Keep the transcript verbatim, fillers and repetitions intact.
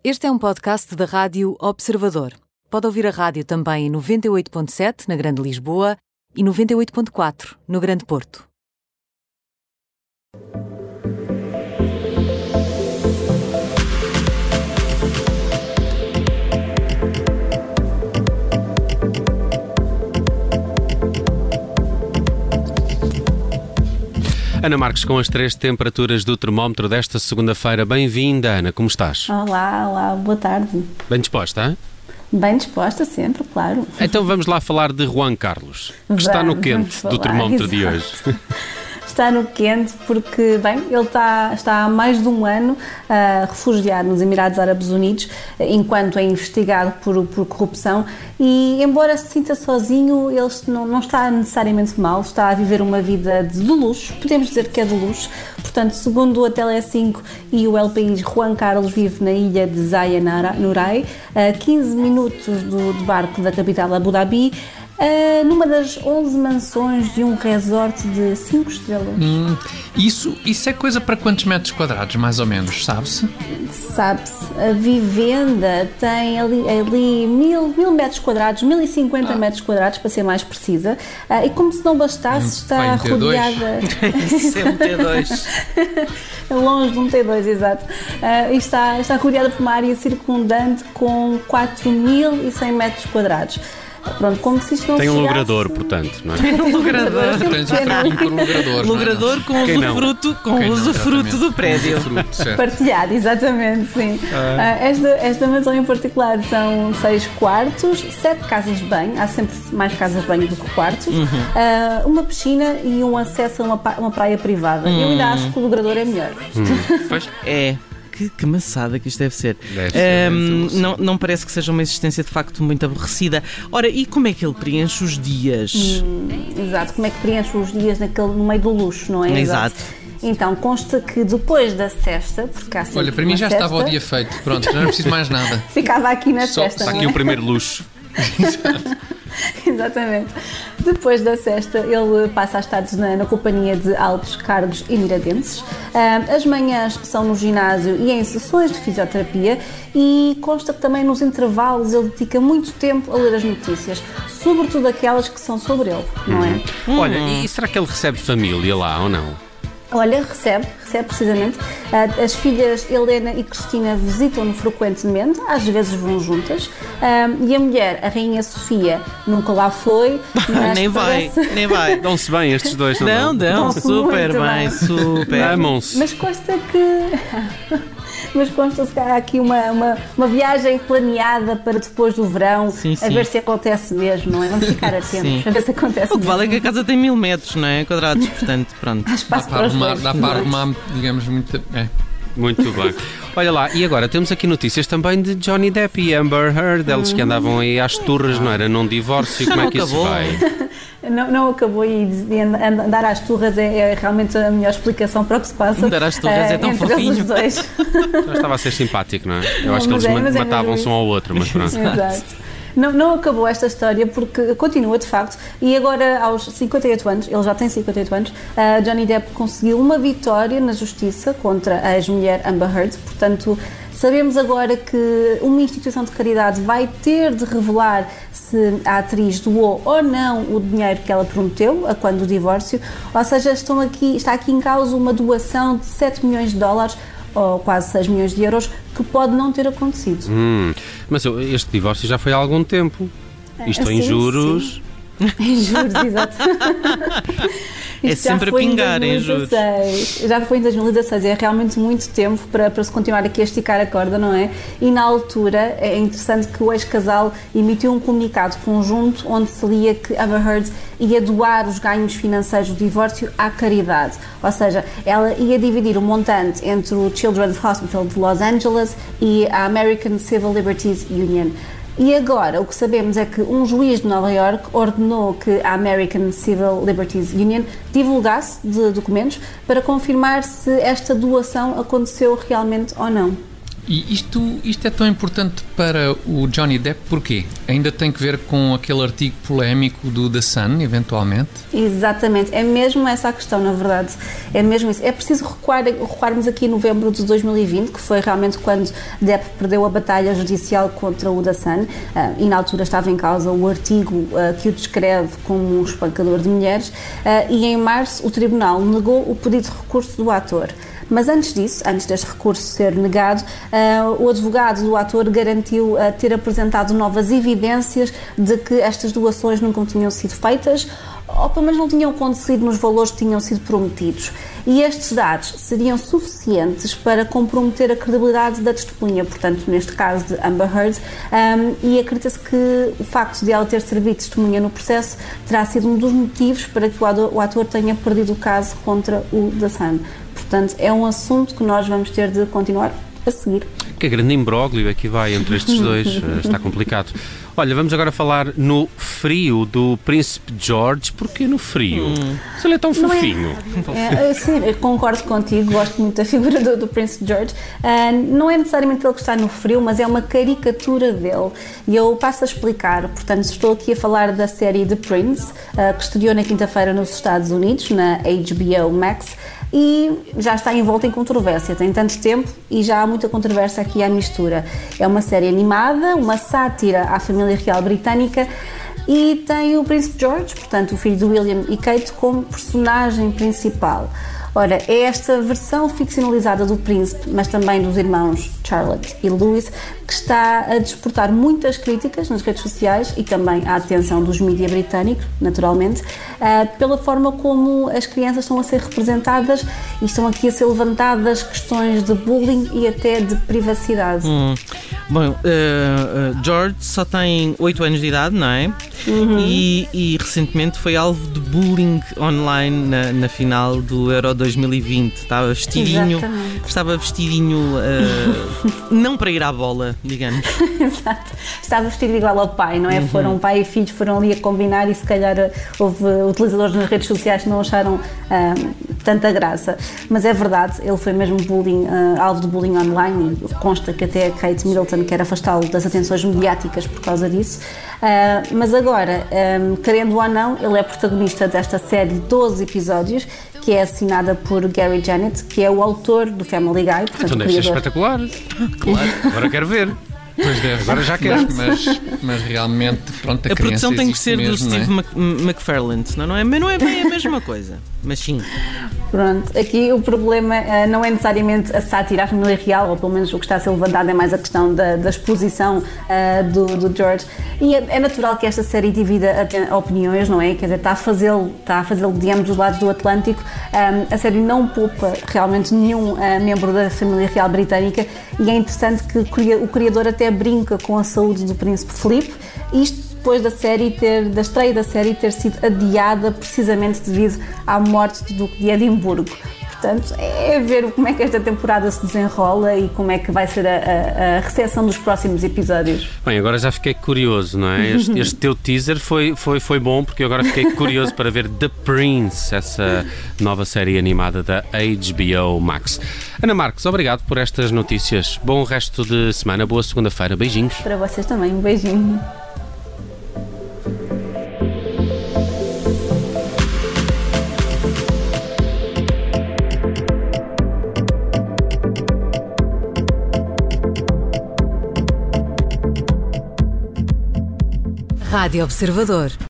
Este é um podcast da Rádio Observador. Pode ouvir a rádio também em noventa e oito ponto sete na Grande Lisboa e noventa e oito ponto quatro no Grande Porto. Ana Marques, com as três temperaturas do termómetro desta segunda-feira. Bem-vinda, Ana, como estás? Olá, olá, boa tarde. Bem disposta, hein? Bem disposta sempre, claro. Então vamos lá falar de Juan Carlos, que vamos, está no quente do termómetro exato. de hoje. Está no quente porque, bem, ele está, está há mais de um ano uh, refugiado nos Emirados Árabes Unidos, enquanto é investigado por, por corrupção, e embora se sinta sozinho, ele não, não está necessariamente mal, está a viver uma vida de, de luxo, podemos dizer que é de luxo. Portanto, segundo a Tele cinco e o El País, Juan Carlos vive na ilha de Zaya Nurai, a quinze minutos do, do barco da capital Abu Dhabi, Uh, numa das onze mansões de um resort de cinco estrelas. Hum, isso, isso é coisa para quantos metros quadrados, mais ou menos, sabe-se? Sabe-se. A vivenda tem ali, ali mil, mil metros quadrados, mil e cinquenta ah. metros quadrados, para ser mais precisa. Uh, e como se não bastasse, hum, está rodeada... Isso é um T dois. Longe de um T dois, exato. Uh, e está, está rodeada por uma área circundante com quatro mil e cem metros quadrados. Pronto, como se isto não Tem um chegasse... logrador, portanto, não é? Tem um logrador. Tens um fraquinho por um logrador. Logrador com usufruto, com usufruto do prédio. Usufruto, partilhado, exatamente, sim. Ah. Esta, esta mansão em particular são seis quartos, sete casas de banho, há sempre mais casas de banho do que quartos, uhum. ah, uma piscina e um acesso a uma, uma praia privada. Hum. Eu ainda acho que o logrador é melhor. Hum. Pois é. Que, que maçada que isto deve ser. Deve ser um, não, não parece que seja uma existência de facto muito aborrecida. Ora, e como é que ele preenche os dias? Hum, exato, como é que preenche os dias naquele, no meio do luxo, não é? Exato. exato. Então, consta que depois da sesta, porque há sempre Olha, para mim já sesta, estava o dia feito, pronto, já não preciso mais nada. Ficava aqui na Só, sesta, Está não aqui é? o primeiro luxo. Exatamente. Depois da sesta, ele passa a estar na, na companhia de altos cargos emiradenses. Uh, as manhãs são no ginásio e em sessões de fisioterapia, e consta que também nos intervalos ele dedica muito tempo a ler as notícias, sobretudo aquelas que são sobre ele, não é? Hum. Olha, e será que ele recebe família lá ou não? Olha, recebe, recebe precisamente. As filhas Helena e Cristina visitam-no frequentemente, às vezes vão juntas, e a mulher, a Rainha Sofia, nunca lá foi. nem vai, parece... nem vai. Dão-se bem estes dois, não Não, dão, super bem, bem, super. Amam-se. Mas consta que... Mas consta-se que há aqui uma, uma, uma viagem planeada para depois do verão, sim, a sim. ver se acontece mesmo, não é? Vamos ficar atentos, sim. a ver se acontece o que mesmo. vale é que a casa tem mil metros, não é? Quadrados, portanto, pronto. Há espaço para arrumar, dá para arrumar, digamos, muito... É. Muito bem. Olha lá, e agora temos aqui notícias também de Johnny Depp e Amber Heard, eles que andavam aí às turras, não era? Num divórcio, como é que isso vai? Não, não acabou, e andar às turras é, é realmente a melhor explicação para o que se passa. Andar às turras uh, é tão fofinho. Os dois. Eu estava a ser simpático, não é? Eu não, acho que eles é, matavam-se é um ao outro, mas pronto. Exato. Não, não acabou esta história, porque continua de facto, e agora aos cinquenta e oito anos, ele já tem cinquenta e oito anos, uh, Johnny Depp conseguiu uma vitória na justiça contra a ex-mulher Amber Heard. Portanto, sabemos agora que uma instituição de caridade vai ter de revelar se a atriz doou ou não o dinheiro que ela prometeu a quando do divórcio, ou seja, estão aqui, está aqui em causa uma doação de sete milhões de dólares, ou quase seis milhões de euros, que pode não ter acontecido. Hum, mas este divórcio já foi há algum tempo. Isto assim, em juros... Sim. Em juros, exato. É sempre a pingar em juros. Já foi em dois mil e dezasseis, é realmente muito tempo para, para se continuar aqui a esticar a corda, não é? E na altura é interessante que o ex-casal emitiu um comunicado conjunto onde se lia que Amber Heard ia doar os ganhos financeiros do divórcio à caridade. Ou seja, ela ia dividir o montante entre o Children's Hospital de Los Angeles e a American Civil Liberties Union. E agora, o que sabemos é que um juiz de Nova Iorque ordenou que a American Civil Liberties Union divulgasse de documentos para confirmar se esta doação aconteceu realmente ou não. E isto, isto é tão importante para o Johnny Depp porquê? Ainda tem que ver com aquele artigo polémico do The Sun, eventualmente? Exatamente, é mesmo essa a questão, na verdade. É mesmo isso. É preciso recuar, recuarmos aqui em novembro de dois mil e vinte, que foi realmente quando Depp perdeu a batalha judicial contra o The Sun, uh, e na altura estava em causa o artigo uh, que o descreve como um espancador de mulheres, uh, e em março o tribunal negou o pedido de recurso do ator. Mas antes disso, antes deste recurso ser negado, uh, o advogado do ator garantiu uh, ter apresentado novas evidências de que estas doações nunca tinham sido feitas, ou pelo menos não tinham acontecido nos valores que tinham sido prometidos. E estes dados seriam suficientes para comprometer a credibilidade da testemunha, portanto, neste caso de Amber Heard, um, e acredita-se que o facto de ela ter servido de testemunha no processo terá sido um dos motivos para que o ator tenha perdido o caso contra o The Sun. Portanto, é um assunto que nós vamos ter de continuar a seguir. Que grande imbróglio aqui vai entre estes dois, está complicado. Olha, vamos agora falar no frio do Príncipe George. Porquê no frio? Hum. Se ele é tão fofinho. É, é, sim, eu concordo contigo, gosto muito da figura do, do Príncipe George. Uh, não é necessariamente ele que está no frio, mas é uma caricatura dele. E eu passo a explicar. Portanto, estou aqui a falar da série The Prince, uh, que estreou na quinta-feira nos Estados Unidos, na H B O Max, e já está envolta em controvérsia. Tem tanto tempo e já há muita controvérsia aqui à mistura. É uma série animada, uma sátira à família real britânica, e tem o Príncipe George, portanto o filho de William e Kate, como personagem principal. Ora, é esta versão ficcionalizada do príncipe, mas também dos irmãos Charlotte e Louis, que está a despertar muitas críticas nas redes sociais e também a atenção dos mídias britânicos, naturalmente, pela forma como as crianças estão a ser representadas e estão aqui a ser levantadas questões de bullying e até de privacidade. Hum. Bom, uh, uh, George só tem oito anos de idade, não é? Uhum. E, e recentemente foi alvo de bullying online na, na final do Euro dois mil e vinte. Estava vestidinho, Exatamente. estava vestidinho uh, não para ir à bola, digamos. Exato. Estava vestido igual ao pai, não é? Uhum. Foram pai e filhos, foram ali a combinar, e se calhar houve utilizadores nas redes sociais que não acharam uh, tanta graça. Mas é verdade, ele foi mesmo bullying, uh, alvo de bullying online, e consta que até a Kate Middleton quer afastá-lo das atenções mediáticas por causa disso. Uh, mas agora, um, querendo ou não, ele é protagonista desta série de doze episódios, que é assinada por Gary Janet, que é o autor do Family Guy. Portanto, então deve ser espetacular. Claro, agora quero ver. Pois deve, agora já quero. Mas, mas realmente, pronto, a, a produção tem que ser mesmo, do Steve não é? McFarlane, senão não é, não é bem a mesma coisa. Mas sim. Pronto, aqui o problema uh, não é necessariamente a sátira à família real, ou pelo menos o que está a ser levantado é mais a questão da, da exposição uh, do, do George. E é, é natural que esta série divida opiniões, não é? Quer dizer, está a fazê-lo, está a fazê-lo de ambos os lados do Atlântico. Um, a série não poupa realmente nenhum uh, membro da família real britânica, e é interessante que o criador até brinca com a saúde do príncipe Filipe, isto depois da série ter, da estreia da série ter sido adiada precisamente devido à morte do Duque de Edimburgo. Portanto, é ver como é que esta temporada se desenrola e como é que vai ser a, a, a recepção dos próximos episódios. Bem, agora já fiquei curioso, não é? Este, este teu teaser foi, foi, foi bom, porque eu agora fiquei curioso para ver The Prince, essa nova série animada da H B O Max. Ana Marques, obrigado por estas notícias. Bom resto de semana, boa segunda-feira. Beijinhos. Para vocês também, um beijinho. Rádio Observador.